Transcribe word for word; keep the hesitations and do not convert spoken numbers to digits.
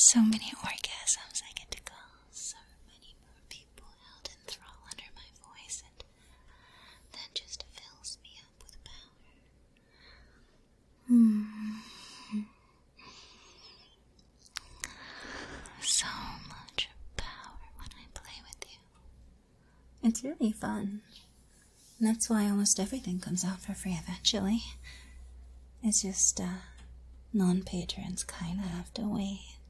so many orgasms I get to call so many more people held in thrall under my voice, and that just fills me up with power. Hmm. So much power when I play with you. It's really fun. And that's why almost everything comes out for free eventually. It's just, uh, non-patrons kinda have to wait.